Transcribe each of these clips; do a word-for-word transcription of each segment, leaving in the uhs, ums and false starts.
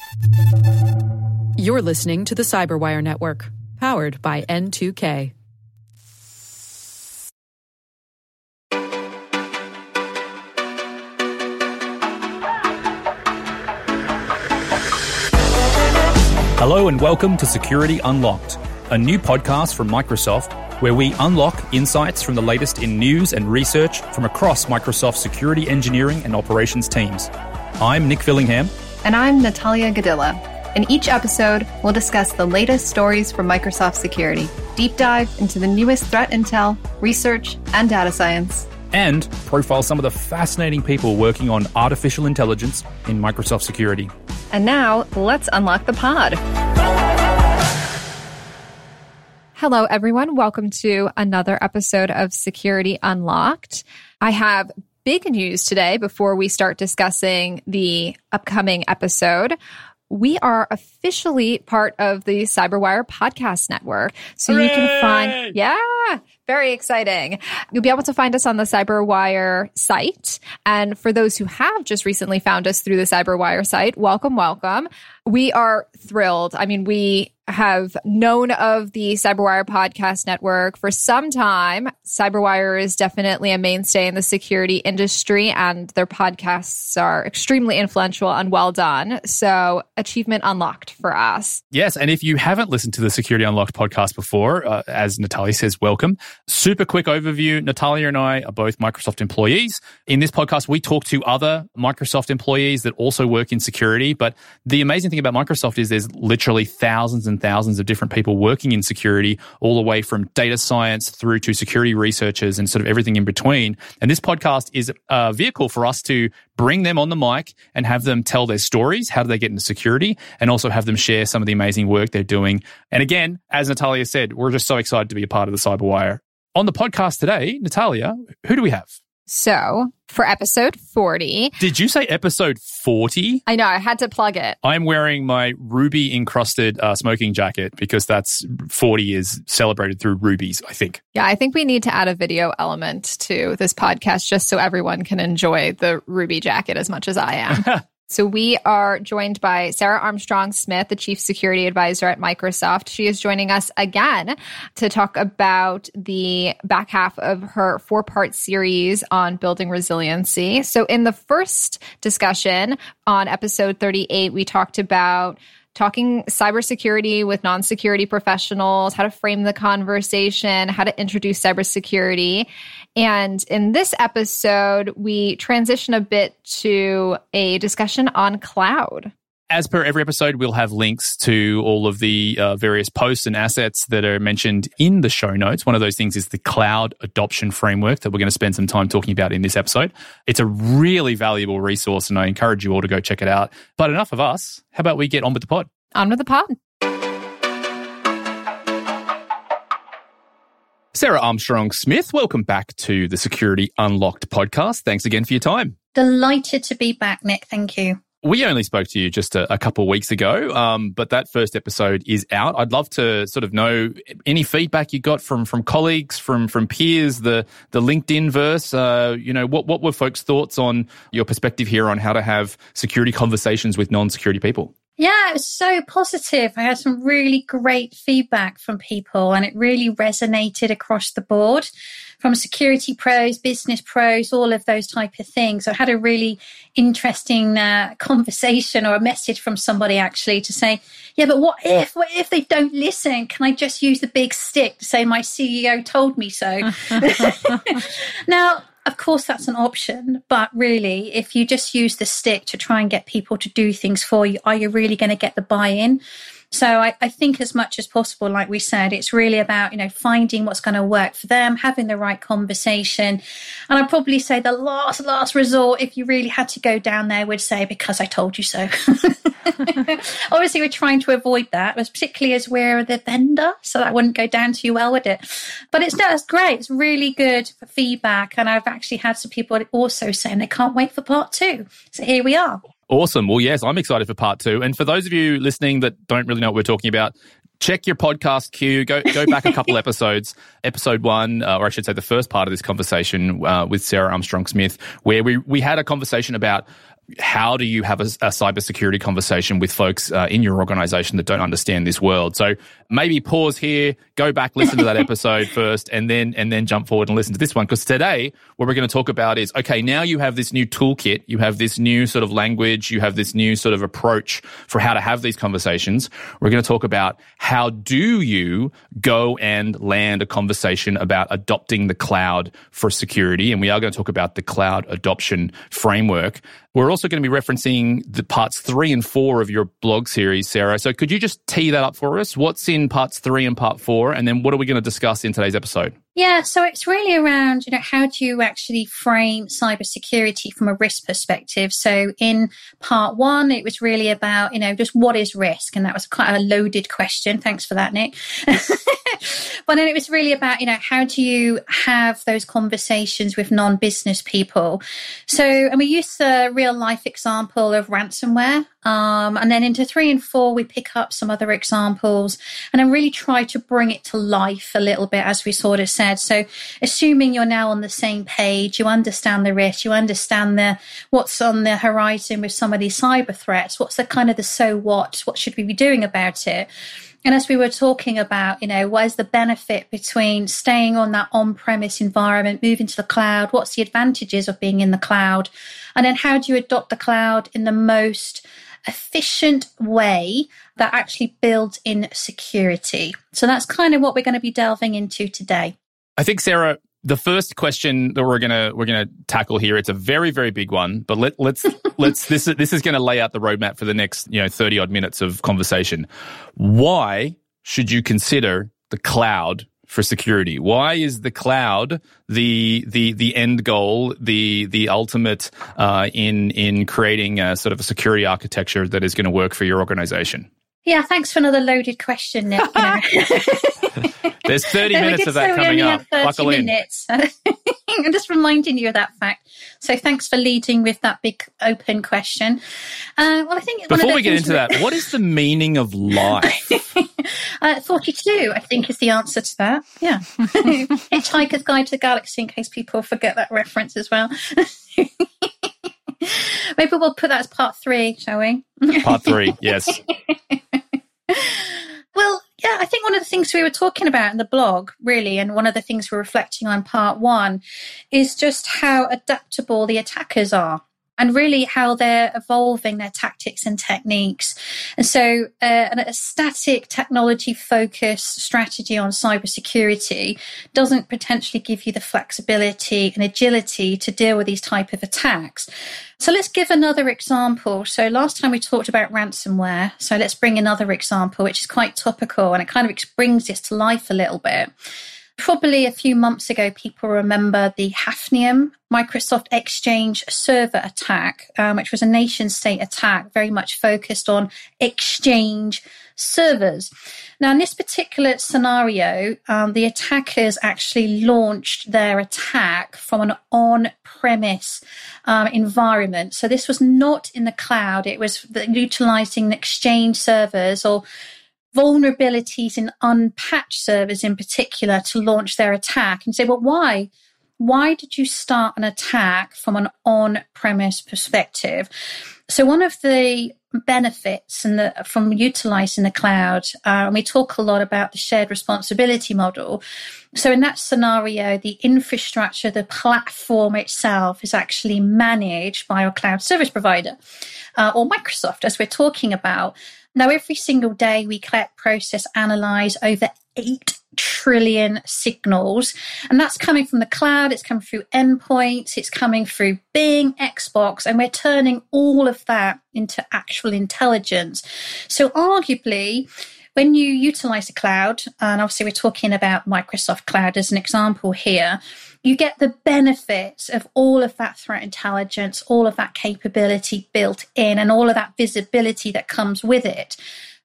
You're listening to the Cyberwire Network, powered by N two K. Hello and welcome to Security Unlocked, a new podcast from Microsoft where we unlock insights from the latest in news and research from across Microsoft's security engineering and operations teams. I'm Nick Fillingham. And I'm Natalia Gadilla. In each episode, we'll discuss the latest stories from Microsoft Security, deep dive into the newest threat intel, research, and data science. And profile some of the fascinating people working on artificial intelligence in Microsoft Security. And now, let's unlock the pod. Hello, everyone. Welcome to another episode of Security Unlocked. I have big news today before we start discussing the upcoming episode. We are officially part of the Cyberwire Podcast Network. So Hooray! You can find, yeah, very exciting. You'll be able to find us on the Cyberwire site. And for those who have just recently found us through the Cyberwire site, welcome, welcome. We are thrilled. I mean, we have known of the Cyberwire Podcast Network for some time. Cyberwire is definitely a mainstay in the security industry, and their podcasts are extremely influential and well done. So, achievement unlocked for us. Yes, and if you haven't listened to the Security Unlocked podcast before, uh, as Natalia says, welcome. Super quick overview. Natalia and I are both Microsoft employees. In this podcast, we talk to other Microsoft employees that also work in security. But the amazing thing about Microsoft is there's literally thousands and thousands of different people working in security, all the way from data science through to security researchers and sort of everything in between. And this podcast is a vehicle for us to bring them on the mic and have them tell their stories. How do they get into security? And also have them share some of the amazing work they're doing. And again, as Natalia said, we're just so excited to be a part of the Cyberwire. On the podcast today, Natalia, who do we have? So, for episode forty... Did you say episode forty? I know, I had to plug it. I'm wearing my ruby-encrusted uh, smoking jacket because that's forty is celebrated through rubies, I think. Yeah, I think we need to add a video element to this podcast just so everyone can enjoy the ruby jacket as much as I am. So we are joined by Sarah Armstrong-Smith, the Chief Security Advisor at Microsoft. She is joining us again to talk about the back half of her four-part series on building resiliency. So in the first discussion on episode thirty-eight, we talked about talking cybersecurity with non-security professionals, how to frame the conversation, how to introduce cybersecurity. And in this episode, we transition a bit to a discussion on cloud. As per every episode, we'll have links to all of the uh, various posts and assets that are mentioned in the show notes. One of those things is the cloud adoption framework that we're going to spend some time talking about in this episode. It's a really valuable resource, and I encourage you all to go check it out. But enough of us. How about we get on with the pod? On with the pod. Sarah Armstrong-Smith, welcome back to the Security Unlocked podcast. Thanks again for your time. Delighted to be back, Nick. Thank you. We only spoke to you just a, a couple of weeks ago, um, but that first episode is out. I'd love to sort of know any feedback you got from from colleagues, from from peers, the the LinkedIn verse. Uh, you know, what what were folks' thoughts on your perspective here on how to have security conversations with non-security people? Yeah, it was so positive. I had some really great feedback from people, and it really resonated across the board, from security pros, business pros, all of those type of things. So I had a really interesting uh, conversation or a message from somebody actually to say, yeah, but what if, what if they don't listen? Can I just use the big stick to say my C E O told me so? Now, of course, that's an option. But really, if you just use the stick to try and get people to do things for you, are you really going to get the buy-in? So I, I think as much as possible, like we said, it's really about, you know, finding what's going to work for them, having the right conversation. And I'd probably say the last, last resort, if you really had to go down there, would say, because I told you so. Obviously, we're trying to avoid that, particularly as we're the vendor. So that wouldn't go down too well, would it? But it's, no, it's great. It's really good feedback. And I've actually had some people also saying they can't wait for part two. So here we are. Awesome. Well, yes, I'm excited for part two. And for those of you listening that don't really know what we're talking about, check your podcast queue. Go go back a couple episodes. Episode one, uh, or I should say the first part of this conversation uh, with Sarah Armstrong-Smith, where we, we had a conversation about how do you have a, a cybersecurity conversation with folks uh, in your organization that don't understand this world? So maybe pause here, go back, listen to that episode first, and then and then jump forward and listen to this one. Because today, what we're going to talk about is, okay, now you have this new toolkit, you have this new sort of language, you have this new sort of approach for how to have these conversations. We're going to talk about how do you go and land a conversation about adopting the cloud for security. And we are going to talk about the cloud adoption framework. We're also going to be referencing the parts three and four of your blog series, Sarah. So could you just tee that up for us? What's in parts three and part four? And then what are we going to discuss in today's episode? Yeah, so it's really around, you know, how do you actually frame cybersecurity from a risk perspective? So in part one, it was really about, you know, just what is risk? And that was quite a loaded question. Thanks for that, Nick. But then it was really about, you know, how do you have those conversations with non-business people? So, and we used a real life example of ransomware. Um, and then into three and four, we pick up some other examples and then really try to bring it to life a little bit, as we sort of said. So assuming you're now on the same page, you understand the risk, you understand the what's on the horizon with some of these cyber threats, what's the kind of the so what, what should we be doing about it? And as we were talking about, you know, what is the benefit between staying on that on-premise environment, moving to the cloud? What's the advantages of being in the cloud? And then how do you adopt the cloud in the most efficient way that actually builds in security? So that's kind of what we're going to be delving into today. I think, Sarah, the first question that we're gonna we're gonna tackle here, it's a very, very big one, but let, let's let's this this is going to lay out the roadmap for the next, you know, thirty odd minutes of conversation. Why should you consider the cloud for security? Why is the cloud the the the end goal, the the ultimate uh, in in creating a sort of a security architecture that is going to work for your organization? Yeah, thanks for another loaded question, Nick. You know. There's thirty minutes of that coming up. Buckle in. I'm just reminding you of that fact. So thanks for leading with that big open question. Uh, well, I think before one of the we get into that, what is the meaning of life? uh, forty-two, I think, is the answer to that. Yeah, Hitchhiker's Guide to the Galaxy, in case people forget that reference as well. Maybe we'll put that as part three, shall we? Part three, yes. Well, yeah, I think one of the things we were talking about in the blog, really, and one of the things we're reflecting on part one, is just how adaptable the attackers are and really how they're evolving their tactics and techniques. And so uh, a static technology-focused strategy on cybersecurity doesn't potentially give you the flexibility and agility to deal with these type of attacks. So let's give another example. So last time we talked about ransomware. So let's bring another example, which is quite topical, and it kind of brings this to life a little bit. Probably a few months ago, people remember the Hafnium Microsoft Exchange server attack, um, which was a nation-state attack very much focused on Exchange servers. Now, in this particular scenario, um, the attackers actually launched their attack from an on-premise um, environment. So this was not in the cloud. It was utilizing Exchange servers or vulnerabilities in unpatched servers in particular to launch their attack. And say, well, why? Why did you start an attack from an on-premise perspective? So one of the benefits and the, from utilizing the cloud, uh, and we talk a lot about the shared responsibility model. So in that scenario, the infrastructure, the platform itself is actually managed by a cloud service provider uh, or Microsoft, as we're talking about. Now, every single day we collect, process, analyze over eight trillion signals. And that's coming from the cloud. It's coming through endpoints. It's coming through Bing, Xbox, and we're turning all of that into actual intelligence. So arguably, when you utilize the cloud, and obviously we're talking about Microsoft Cloud as an example here, you get the benefits of all of that threat intelligence, all of that capability built in, and all of that visibility that comes with it.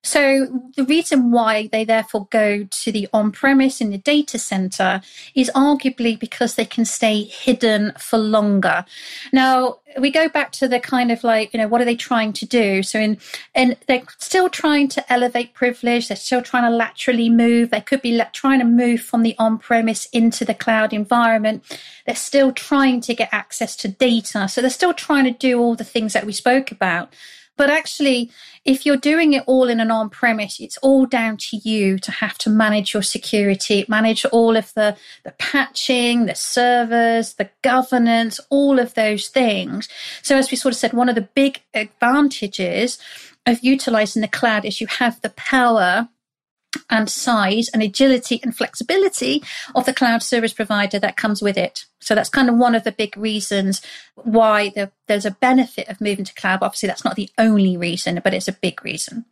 So the reason why they therefore go to the on-premise in the data center is arguably because they can stay hidden for longer. Now, we go back to the kind of like, you know, what are they trying to do? So in, and they're still trying to elevate privilege. They're still trying to laterally move. They could be la- trying to move from the on-premise into the cloud environment. They're still trying to get access to data. So they're still trying to do all the things that we spoke about. But actually, if you're doing it all in an on-premise, it's all down to you to have to manage your security, manage all of the, the patching, the servers, the governance, all of those things. So as we sort of said, one of the big advantages of utilizing the cloud is you have the power and size and agility and flexibility of the cloud service provider that comes with it. So that's kind of one of the big reasons why the, there's a benefit of moving to cloud. Obviously, that's not the only reason, but it's a big reason.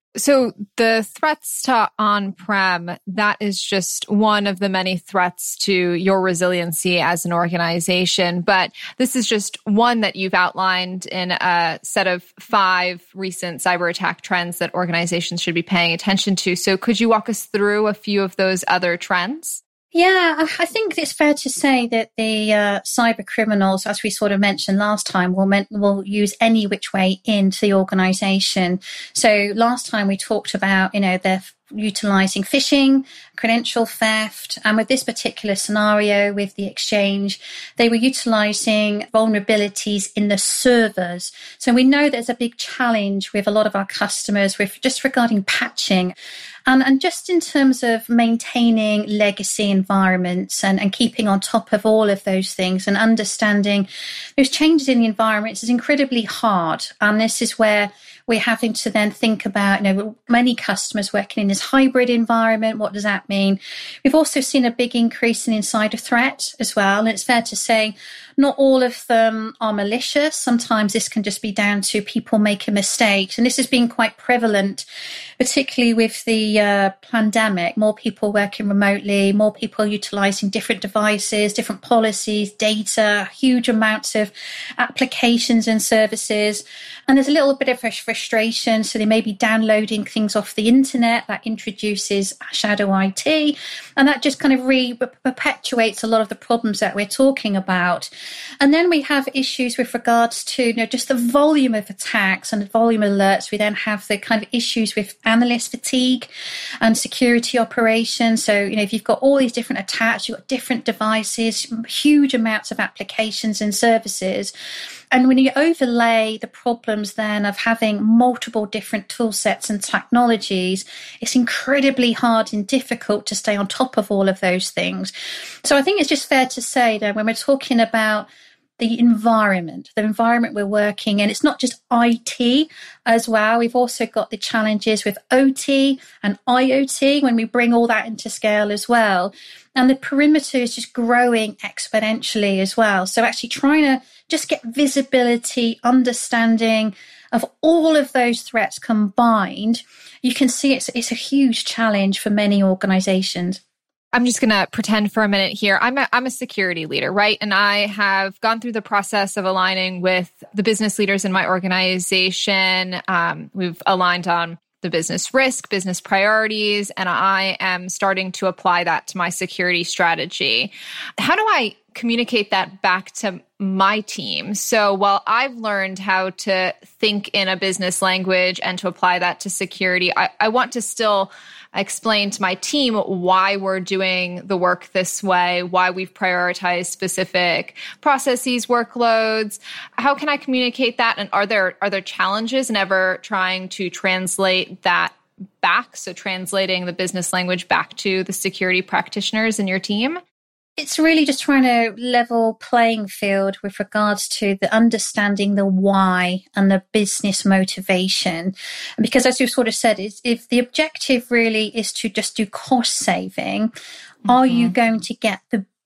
So the threats to on-prem, that is just one of the many threats to your resiliency as an organization. But this is just one that you've outlined in a set of five recent cyber attack trends that organizations should be paying attention to. So could you walk us through a few of those other trends? Yeah, I think it's fair to say that the uh, cyber criminals, as we sort of mentioned last time, will meant, will use any which way into the organization. So last time we talked about, you know, they're utilizing phishing, credential theft, and with this particular scenario with the exchange, they were utilizing vulnerabilities in the servers. So we know there's a big challenge with a lot of our customers with just regarding patching. And, and just in terms of maintaining legacy environments and, and keeping on top of all of those things and understanding those changes in the environments is incredibly hard. And this is where we're having to then think about, you know, many customers working in this hybrid environment. What does that mean? We've also seen a big increase in insider threat as well. And it's fair to say not all of them are malicious. Sometimes this can just be down to people making mistakes. And this has been quite prevalent, particularly with the uh, pandemic, more people working remotely, more people utilizing different devices, different policies, data, huge amounts of applications and services. And there's a little bit of frustration. So they may be downloading things off the internet that introduces shadow I T. And that just kind of re- perpetuates a lot of the problems that we're talking about. And then we have issues with regards to, you know, just the volume of attacks and the volume of alerts. We then have the kind of issues with analyst fatigue and security operations. So, you know, if you've got all these different attacks, you've got different devices, huge amounts of applications and services. And when you overlay the problems then of having multiple different tool sets and technologies, it's incredibly hard and difficult to stay on top of all of those things. So I think it's just fair to say that when we're talking about the environment, the environment we're working in, it's not just I T as well. We've also got the challenges with O T and I O T when we bring all that into scale as well. And the perimeter is just growing exponentially as well. So actually trying to just get visibility, understanding of all of those threats combined, you can see it's, it's a huge challenge for many organizations. I'm just going to pretend for a minute here. I'm a, I'm a security leader, right? And I have gone through the process of aligning with the business leaders in my organization. Um, we've aligned on the business risk, business priorities, and I am starting to apply that to my security strategy. How do I communicate that back to my team? So while I've learned how to think in a business language and to apply that to security, I, I want to still explain to my team why we're doing the work this way, why we've prioritized specific processes, workloads. How can I communicate that? And are there are there challenges in ever trying to translate that back? So translating the business language back to the security practitioners in your team? It's really just trying to level playing field with regards to the understanding the why and the business motivation. And because as you sort of said, is if the objective really is to just do cost saving, mm-hmm. are you going to get the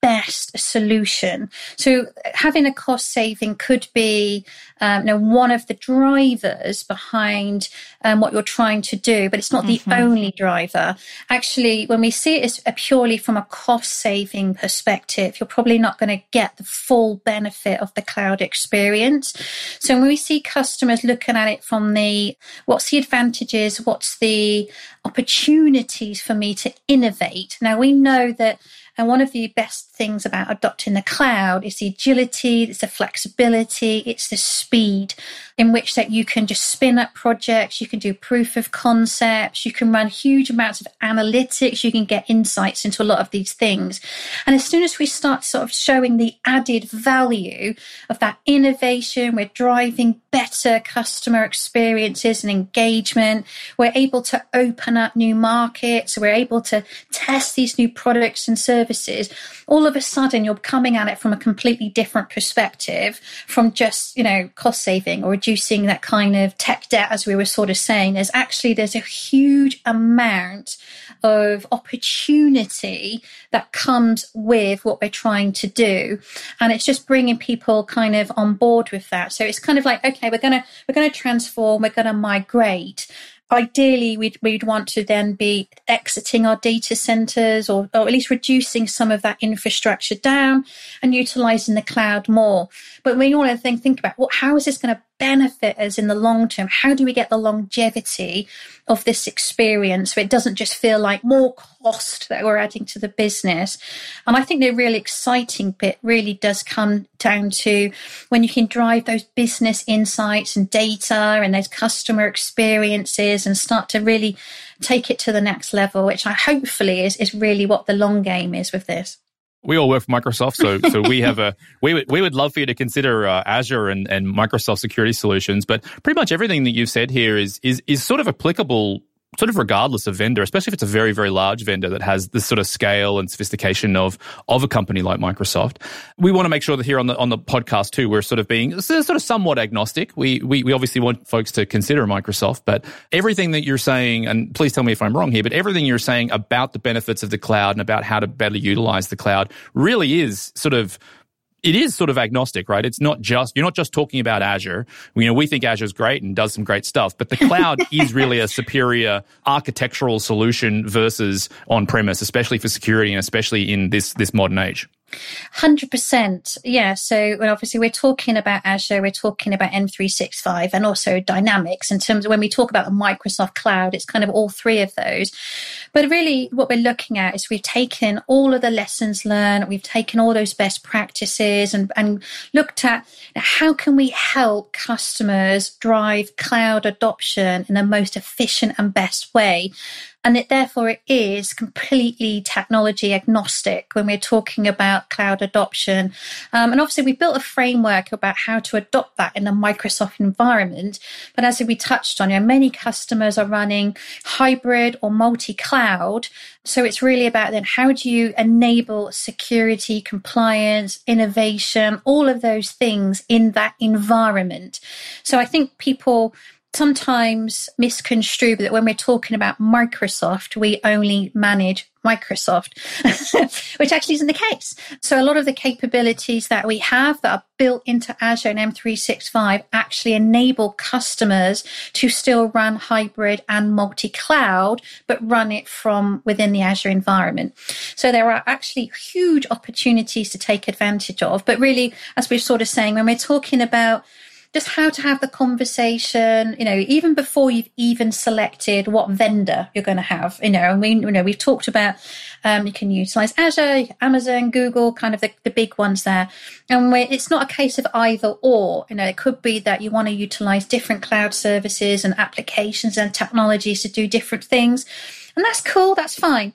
best solution. So having a cost saving could be um, you know, one of the drivers behind um, what you're trying to do, but it's not mm-hmm. the only driver. Actually, when we see it as a purely from a cost saving perspective, you're probably not going to get the full benefit of the cloud experience. So when we see customers looking at it from the, what's the advantages, what's the opportunities for me to innovate? Now, we know that and one of the best things about adopting the cloud is the agility, it's the flexibility, it's the speed in which that you can just spin up projects, you can do proof of concepts, you can run huge amounts of analytics, you can get insights into a lot of these things. And as soon as we start sort of showing the added value of that innovation, we're driving better customer experiences and engagement, we're able to open up new markets, we're able to test these new products and services. Services, all of a sudden you're coming at it from a completely different perspective from just, you know, cost saving or reducing that kind of tech debt, as we were sort of saying. There's actually, there's a huge amount of opportunity that comes with what we're trying to do. And it's just bringing people kind of on board with that. So it's kind of like, okay, we're going to, we're going to transform, we're going to migrate. Ideally, we'd, we'd want to then be exiting our data centers or, or at least reducing some of that infrastructure down and utilizing the cloud more. But we want to think, think about, well, how is this going to benefit us in the long term? How do we get the longevity of this experience so it doesn't just feel like more cost that we're adding to the business? And I think the really exciting bit really does come down to when you can drive those business insights and data and those customer experiences and start to really take it to the next level, which I hopefully is, is really what the long game is with this. We all work for Microsoft, so so we have a we would we would love for you to consider uh, Azure and, and Microsoft security solutions. But pretty much everything that you've said here is is is sort of applicable, sort of regardless of vendor, especially if it's a very, very large vendor that has this sort of scale and sophistication of of a company like Microsoft. We want to make sure that here on the on the podcast too, we're sort of being sort of somewhat agnostic. We we we obviously want folks to consider Microsoft, but everything that you're saying, and please tell me if I'm wrong here, but everything you're saying about the benefits of the cloud and about how to better utilize the cloud really is sort of it is sort of agnostic, right? It's not just, you're not just talking about Azure. You know, we think Azure is great and does some great stuff, but the cloud is really a superior architectural solution versus on-premise, especially for security and especially in this, this modern age. one hundred percent. Yeah. So when obviously we're talking about Azure, we're talking about M three sixty-five and also Dynamics in terms of when we talk about the Microsoft cloud, it's kind of all three of those. But really what we're looking at is we've taken all of the lessons learned, we've taken all those best practices and, and looked at how can we help customers drive cloud adoption in the most efficient and best way. And it, therefore, it is completely technology agnostic when we're talking about cloud adoption. Um, and obviously, we built a framework about how to adopt that in the Microsoft environment. But as we touched on, you know, many customers are running hybrid or multi-cloud. So it's really about then how do you enable security, compliance, innovation, all of those things in that environment. So I think people sometimes misconstrue that when we're talking about Microsoft, we only manage Microsoft, which actually isn't the case. So a lot of the capabilities that we have that are built into Azure and M three sixty-five actually enable customers to still run hybrid and multi-cloud, but run it from within the Azure environment. So there are actually huge opportunities to take advantage of. But really, as we're sort of saying, when we're talking about just how to have the conversation, you know, even before you've even selected what vendor you're going to have, you know, and we, you know, we've talked about, um, you can utilize Azure, Amazon, Google, kind of the, the big ones there. And we're, it's not a case of either or, you know, it could be that you want to utilize different cloud services and applications and technologies to do different things. And that's cool. That's fine.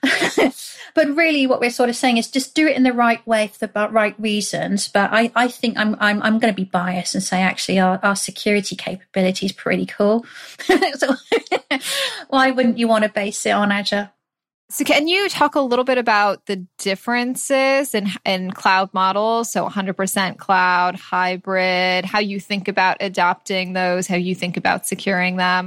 But really what we're sort of saying is just do it in the right way for the right reasons. But I, I think I'm I'm I'm going to be biased and say actually our, our security capability is pretty cool. So why wouldn't you want to base it on Azure? So can you talk a little bit about the differences in, in cloud models? So one hundred percent cloud, hybrid, how you think about adopting those, how you think about securing them?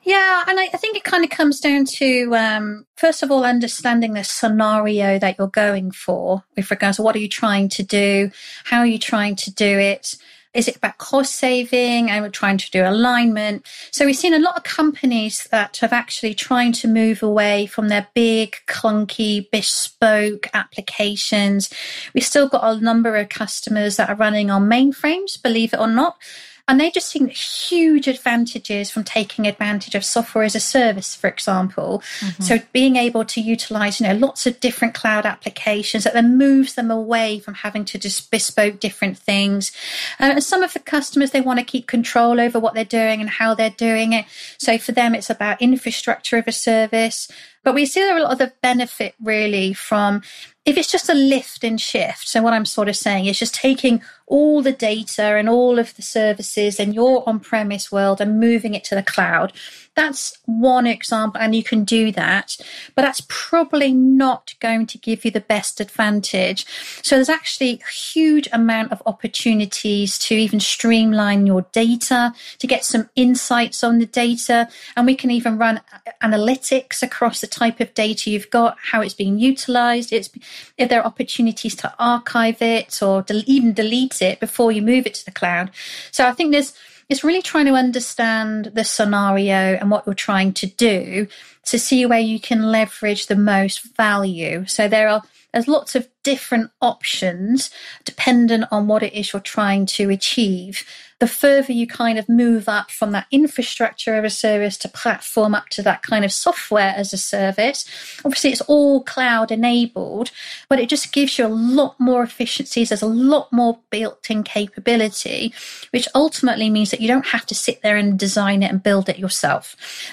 Yeah, and I, I think it kind of comes down to, um, first of all, understanding the scenario that you're going for with regards to what are you trying to do? How are you trying to do it? Is it about cost saving? And we're trying to do alignment. So we've seen a lot of companies that have actually trying to move away from their big, clunky, bespoke applications. We've still got a number of customers that are running on mainframes, believe it or not. And they're just seeing huge advantages from taking advantage of software as a service, for example. Mm-hmm. So being able to utilize, you know, lots of different cloud applications that then moves them away from having to just bespoke different things. Uh, and some of the customers, they want to keep control over what they're doing and how they're doing it. So for them, it's about infrastructure of a service. But we see a lot of the benefit really from if it's just a lift and shift. So what I'm sort of saying is just taking all the data and all of the services in your on-premise world and moving it to the cloud. That's one example, and you can do that, but that's probably not going to give you the best advantage. So there's actually a huge amount of opportunities to even streamline your data, to get some insights on the data, and we can even run analytics across the type of data you've got, how it's being utilized, it's, if there are opportunities to archive it or del- even delete it before you move it to the cloud. So I think there's It's really trying to understand the scenario and what you're trying to do to see where you can leverage the most value. So there are there's lots of different options dependent on what it is you're trying to achieve. The further you kind of move up from that infrastructure of a service to platform up to that kind of software as a service, obviously it's all cloud enabled, but it just gives you a lot more efficiencies. There's a lot more built-in capability, which ultimately means that you don't have to sit there and design it and build it yourself.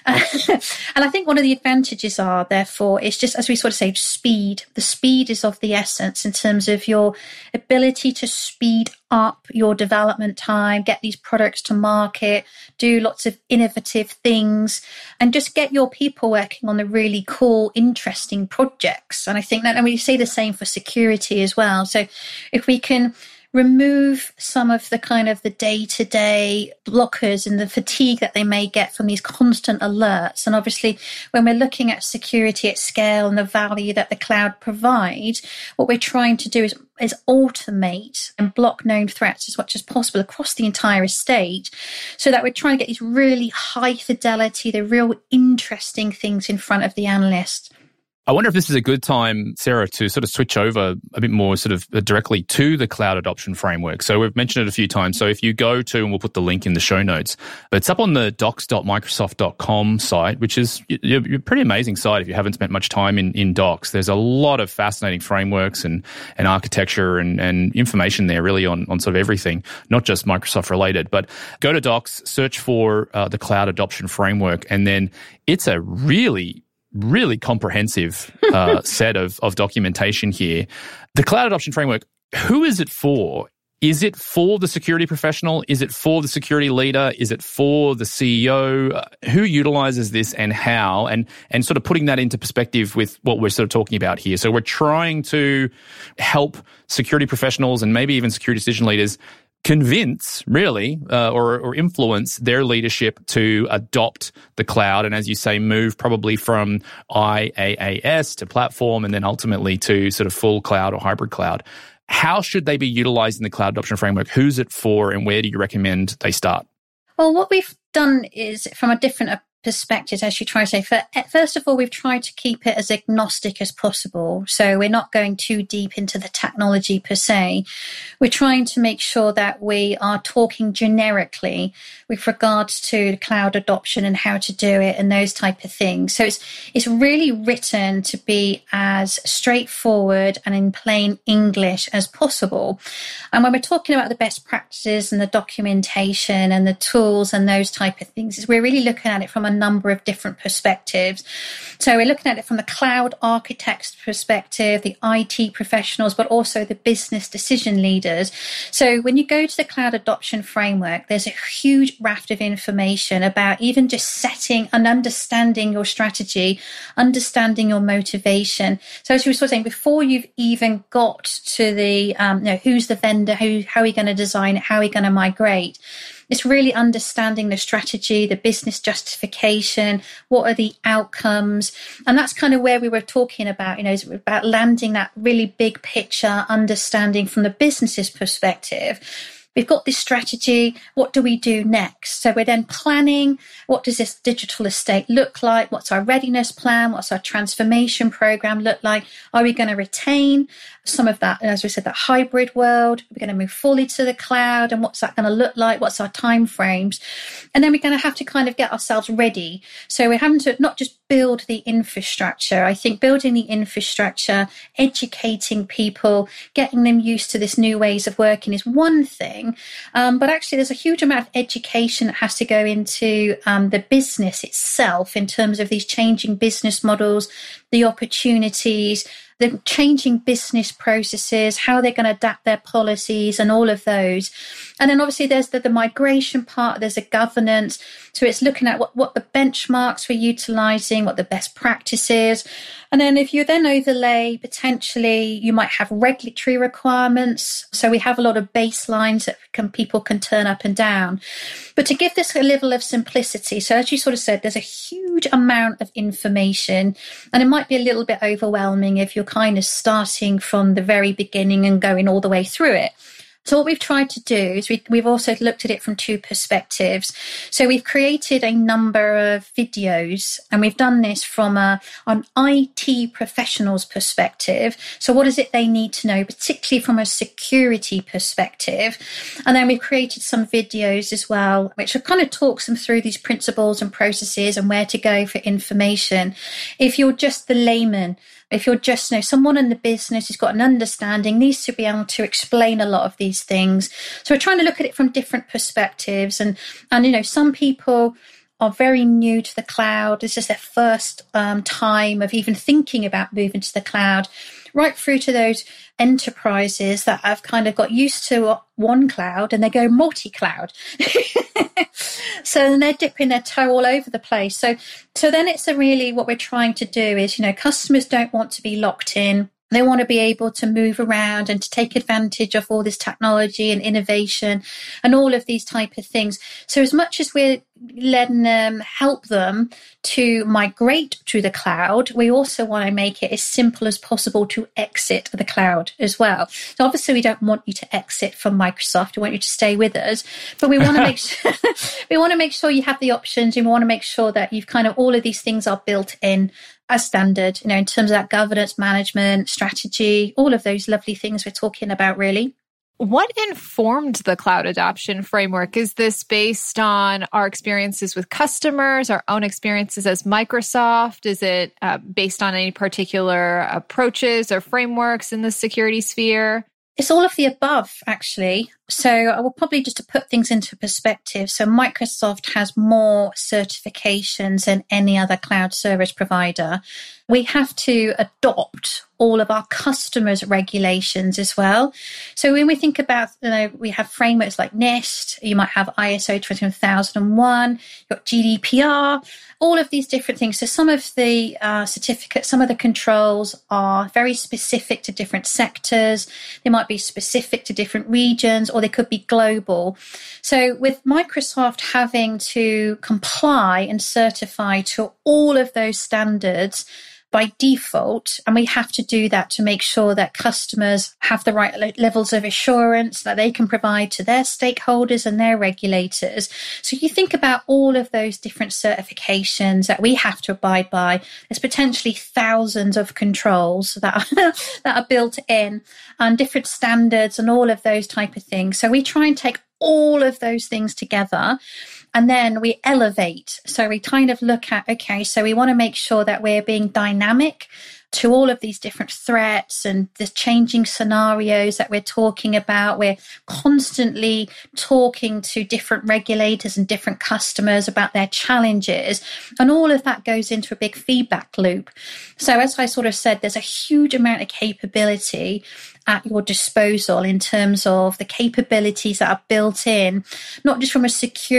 And I think one of the advantages are, therefore, is just, as we sort of say, speed. The speed is of the essence in terms of your ability to speed up your development time, get these products to market, do lots of innovative things, and just get your people working on the really cool, interesting projects. And I think that, and we say the same for security as well. So if we can remove some of the kind of the day-to-day blockers and the fatigue that they may get from these constant alerts. And obviously, when we're looking at security at scale and the value that the cloud provides, what we're trying to do is, is automate and block known threats as much as possible across the entire estate, so that we're trying to get these really high fidelity, the real interesting things in front of the analyst. I wonder if this is a good time, Sarah, to sort of switch over a bit more sort of directly to the cloud adoption framework. So we've mentioned it a few times. So if you go to, and we'll put the link in the show notes, but it's up on the docs dot microsoft dot com site, which is a pretty amazing site if you haven't spent much time in, in Docs. There's a lot of fascinating frameworks and, and architecture and, and information there really on, on sort of everything, not just Microsoft related. But go to Docs, search for uh, the cloud adoption framework, and then it's a really really comprehensive uh, set of, of documentation here. The cloud adoption framework, who is it for? Is it for the security professional? Is it for the security leader? Is it for the C E O? Uh, who utilizes this and how? And and sort of putting that into perspective with what we're sort of talking about here. So we're trying to help security professionals and maybe even security decision leaders convince, really, uh, or, or influence their leadership to adopt the cloud. And as you say, move probably from I A A S to platform and then ultimately to sort of full cloud or hybrid cloud. How should they be utilizing the cloud adoption framework? Who's it for, and where do you recommend they start? Well, what we've done is from a different perspective, as you try to say, for, first of all, we've tried to keep it as agnostic as possible. So we're not going too deep into the technology per se. We're trying to make sure that we are talking generically with regards to cloud adoption and how to do it and those type of things. So it's it's really written to be as straightforward and in plain English as possible. And when we're talking about the best practices and the documentation and the tools and those type of things, is we're really looking at it from a number of different perspectives. So we're looking at it from the cloud architect's perspective, the I T professionals, but also the business decision leaders. So when you go to the cloud adoption framework, there's a huge raft of information about even just setting and understanding your strategy, understanding your motivation. So as you were sort of saying, before you've even got to the, um, you know, who's the vendor, who, how are you going to design it, how are you going to migrate, it's really understanding the strategy, the business justification, what are the outcomes. And that's kind of where we were talking about, you know, is about landing that really big picture, understanding from the business's perspective. We've got this strategy. What do we do next? So we're then planning. What does this digital estate look like? What's our readiness plan? What's our transformation program look like? Are we going to retain some of that, as we said, that hybrid world? We're going to move fully to the cloud. And what's that going to look like? What's our timeframes? And then we're going to have to kind of get ourselves ready. So we're having to not just build the infrastructure. I think building the infrastructure, educating people, getting them used to this new ways of working is one thing. Um, but actually, there's a huge amount of education that has to go into um, the business itself in terms of these changing business models, the opportunities, the changing business processes, how they're going to adapt their policies and all of those. And then obviously there's the, the migration part, there's a governance. So it's looking at what, what the benchmarks we're utilising, what the best practices. And then if you then overlay, potentially you might have regulatory requirements. So we have a lot of baselines that can, people can turn up and down. But to give this a level of simplicity, so as you sort of said, there's a huge amount of information and it might be a little bit overwhelming if you're kind of starting from the very beginning and going all the way through it. So what we've tried to do is we, we've also looked at it from two perspectives. So we've created a number of videos and we've done this from a, an I T professional's perspective. So what is it they need to know, particularly from a security perspective? And then we've created some videos as well, which kind of talks them through these principles and processes and where to go for information. If you're just the layman, if you're just, you know, someone in the business who's got an understanding, needs to be able to explain a lot of these things. So we're trying to look at it from different perspectives. And, and you know, some people are very new to the cloud. This is their first um, time of even thinking about moving to the cloud, right through to those enterprises that have kind of got used to one cloud and they go multi-cloud. So then they're dipping their toe all over the place. So, so then it's a really what we're trying to do is, you know, customers don't want to be locked in. They want to be able to move around and to take advantage of all this technology and innovation and all of these type of things. So as much as we're letting them help them to migrate to the cloud, we also want to make it as simple as possible to exit the cloud as well. So obviously we don't want you to exit from Microsoft. We want you to stay with us, but we want to make sure we want to make sure you have the options. And we want to make sure that you've kind of all of these things are built in as standard, you know, in terms of that governance, management, strategy, all of those lovely things we're talking about, really. What informed the cloud adoption framework? Is this based on our experiences with customers, our own experiences as Microsoft? Is it uh, based on any particular approaches or frameworks in the security sphere? It's all of the above, actually. So I will probably just to put things into perspective. So Microsoft has more certifications than any other cloud service provider. We have to adopt all of our customers' regulations as well. So when we think about, you know, we have frameworks like NIST, you might have I S O twenty-one thousand one, you've got G D P R, all of these different things. So some of the uh, certificates, some of the controls are very specific to different sectors. They might be specific to different regions, or they could be global. So with Microsoft having to comply and certify to all of those standards by default, and we have to do that to make sure that customers have the right le- levels of assurance that they can provide to their stakeholders and their regulators. So you think about all of those different certifications that we have to abide by. There's potentially thousands of controls that are, that are built in and different standards and all of those type of things. So we try and take all of those things together. And then we elevate. So we kind of look at, okay, so we want to make sure that we're being dynamic to all of these different threats and the changing scenarios that we're talking about. We're constantly talking to different regulators and different customers about their challenges. And all of that goes into a big feedback loop. So as I sort of said, there's a huge amount of capability at your disposal in terms of the capabilities that are built in, not just from a security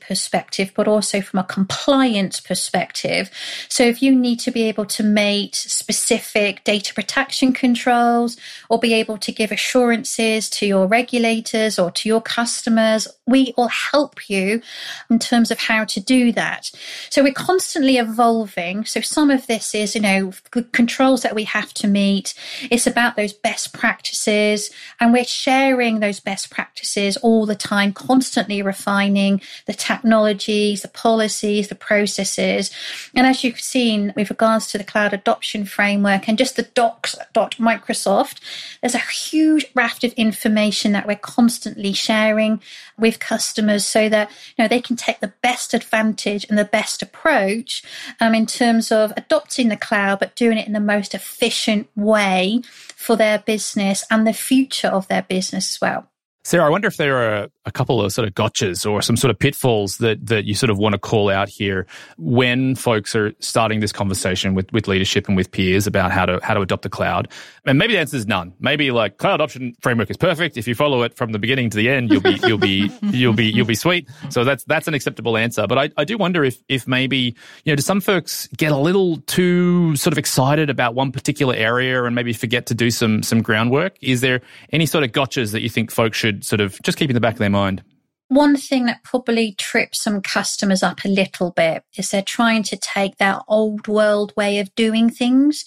perspective, but also from a compliance perspective. So if you need to be able to make specific data protection controls or be able to give assurances to your regulators or to your customers, we will help you in terms of how to do that. So we're constantly evolving. So some of this is, you know, controls that we have to meet. It's about those best practices, and we're sharing those best practices all the time, constantly refining the technologies, the policies, the processes. And as you've seen with regards to the cloud adoption framework and just the docs dot Microsoft, there's a huge raft of information that we're constantly sharing with customers so that, you know, they can take the best advantage and the best approach um, in terms of adopting the cloud, but doing it in the most efficient way for their business and the future of their business as well. Sarah, I wonder if there are a couple of sort of gotchas or some sort of pitfalls that that you sort of want to call out here when folks are starting this conversation with, with leadership and with peers about how to how to adopt the cloud. And maybe the answer is none. Maybe like cloud adoption framework is perfect. If you follow it from the beginning to the end, you'll be you'll be you'll be you'll be sweet. So that's that's an acceptable answer. But I, I do wonder if if maybe, you know, do some folks get a little too sort of excited about one particular area and maybe forget to do some some groundwork? Is there any sort of gotchas that you think folks should sort of just keep in the back of their mind? One thing that probably trips some customers up a little bit is they're trying to take that old world way of doing things.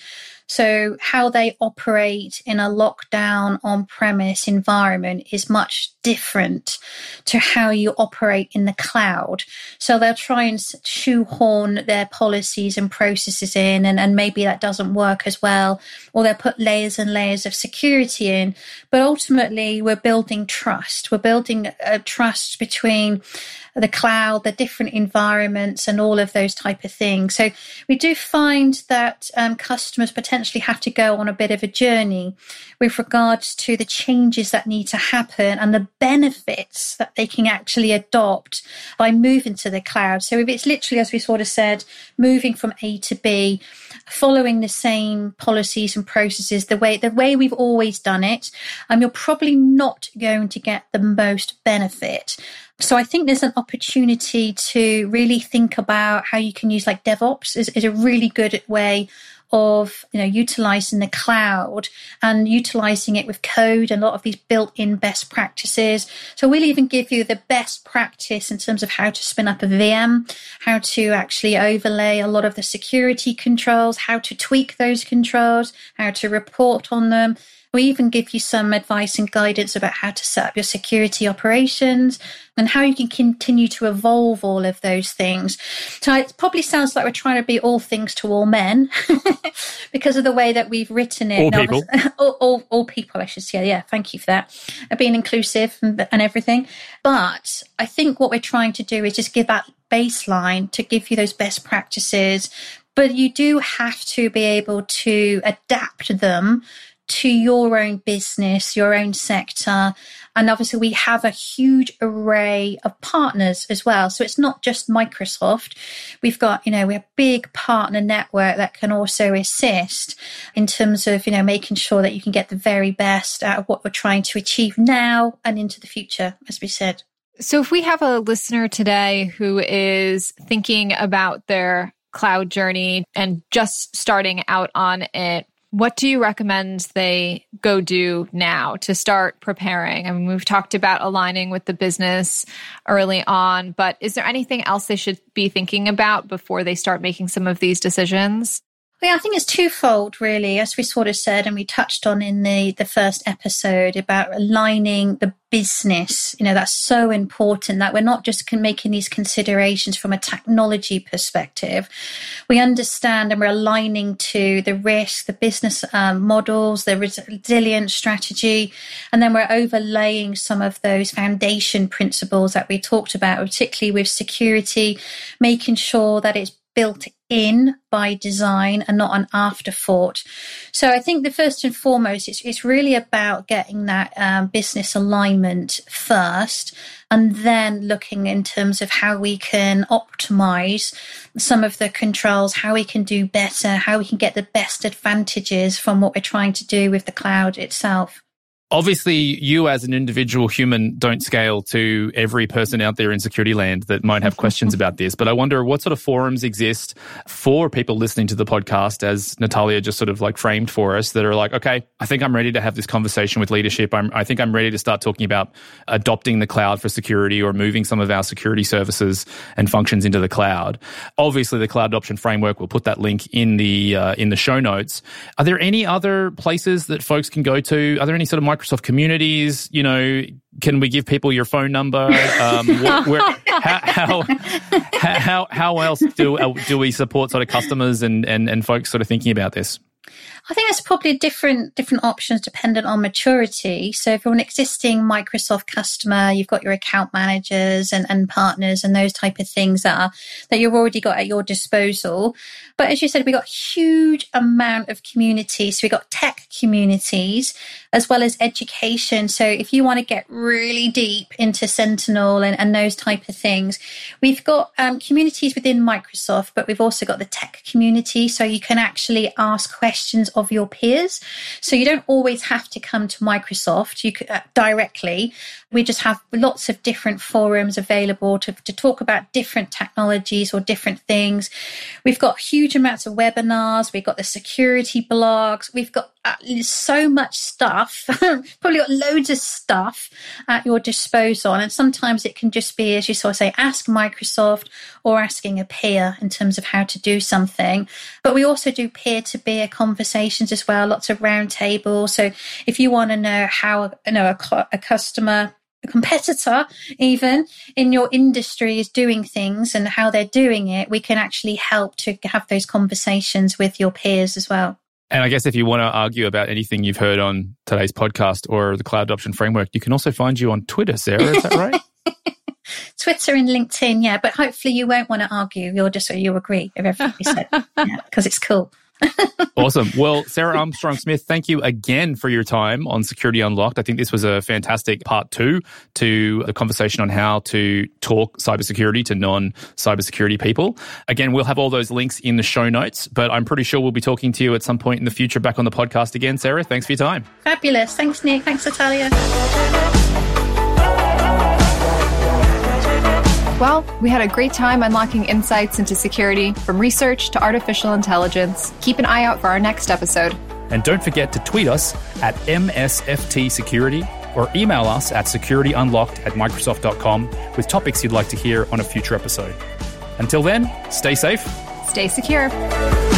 So how they operate in a lockdown on-premise environment is much different to how you operate in the cloud. So they'll try and shoehorn their policies and processes in, and, and maybe that doesn't work as well, or they'll put layers and layers of security in. But ultimately, we're building trust. We're building a trust between the cloud, the different environments, and all of those type of things. So we do find that um, customers potentially have to go on a bit of a journey with regards to the changes that need to happen and the benefits that they can actually adopt by moving to the cloud. So if it's literally, as we sort of said, moving from A to B, following the same policies and processes, the way the way we've always done it, um, you're probably not going to get the most benefit. So I think there's an opportunity to really think about how you can use like DevOps is, is a really good way of, you know, utilizing the cloud and utilizing it with code and a lot of these built-in best practices. So we'll even give you the best practice in terms of how to spin up a V M, how to actually overlay a lot of the security controls, how to tweak those controls, how to report on them. We even give you some advice and guidance about how to set up your security operations and how you can continue to evolve all of those things. So it probably sounds like we're trying to be all things to all men because of the way that we've written it. All people. all, all, all people, I should say. Yeah, thank you for that. Being inclusive and, and everything. But I think what we're trying to do is just give that baseline to give you those best practices. But you do have to be able to adapt them to your own business, your own sector. And obviously we have a huge array of partners as well. So it's not just Microsoft. We've got, you know, we're a big partner network that can also assist in terms of, you know, making sure that you can get the very best out of what we're trying to achieve now and into the future, as we said. So if we have a listener today who is thinking about their cloud journey and just starting out on it, what do you recommend they go do now to start preparing? I mean, we've talked about aligning with the business early on, but is there anything else they should be thinking about before they start making some of these decisions? Yeah, I think it's twofold, really, as we sort of said, and we touched on in the, the first episode about aligning the business. You know, that's so important that we're not just making these considerations from a technology perspective. We understand and we're aligning to the risk, the business um, models, the resilience strategy, and then we're overlaying some of those foundation principles that we talked about, particularly with security, making sure that it's built in by design and not an afterthought. So I think the first and foremost, it's, it's really about getting that um, business alignment first, and then looking in terms of how we can optimize some of the controls, how we can do better, how we can get the best advantages from what we're trying to do with the cloud itself. Obviously, you as an individual human don't scale to every person out there in security land that might have questions about this. But I wonder what sort of forums exist for people listening to the podcast, as Natalia just sort of like framed for us, that are like, okay, I think I'm ready to have this conversation with leadership. I'm, I think I'm ready to start talking about adopting the cloud for security or moving some of our security services and functions into the cloud. Obviously, the Cloud Adoption Framework, we'll put that link in the uh, in the show notes. Are there any other places that folks can go to? Are there any sort of Microsoft communities? You know, can we give people your phone number? Um, where, where, how, how how how else do uh, do we support sort of customers and, and and folks sort of thinking about this? I think there's probably different different options dependent on maturity. So if you're an existing Microsoft customer, you've got your account managers and, and partners and those type of things that are, that you've already got at your disposal. But as you said, we've got a huge amount of communities. So we've got tech communities as well as education. So if you want to get really deep into Sentinel and, and those type of things, we've got um, communities within Microsoft, but we've also got the tech community. So you can actually ask questions of your peers. So you don't always have to come to Microsoft you could, uh, directly. We just have lots of different forums available to, to talk about different technologies or different things. We've got huge amounts of webinars. We've got the security blogs. We've got uh, so much stuff, probably got loads of stuff at your disposal. And sometimes it can just be, as you sort of say, ask Microsoft or asking a peer in terms of how to do something. But we also do peer-to-peer conversations as well, lots of round tables. So if you want to know how, you know, a, a customer, a competitor even in your industry is doing things and how they're doing it, we can actually help to have those conversations with your peers as well. And I guess if you want to argue about anything you've heard on today's podcast or the Cloud Adoption Framework, you can also find you on Twitter, Sarah. Is that right? Twitter and LinkedIn, yeah. But hopefully you won't want to argue. You'll just you'll agree with everything we said, yeah, because it's cool. Awesome. Well, Sarah Armstrong-Smith, thank you again for your time on Security Unlocked. I think this was a fantastic part two to the conversation on how to talk cybersecurity to non-cybersecurity people. Again, we'll have all those links in the show notes, but I'm pretty sure we'll be talking to you at some point in the future back on the podcast again. Sarah, thanks for your time. Fabulous. Thanks, Nick. Thanks, Natalia. Well, we had a great time unlocking insights into security from research to artificial intelligence. Keep an eye out for our next episode. And don't forget to tweet us at M S F T Security or email us at securityunlocked at microsoft dot com with topics you'd like to hear on a future episode. Until then, stay safe. Stay secure.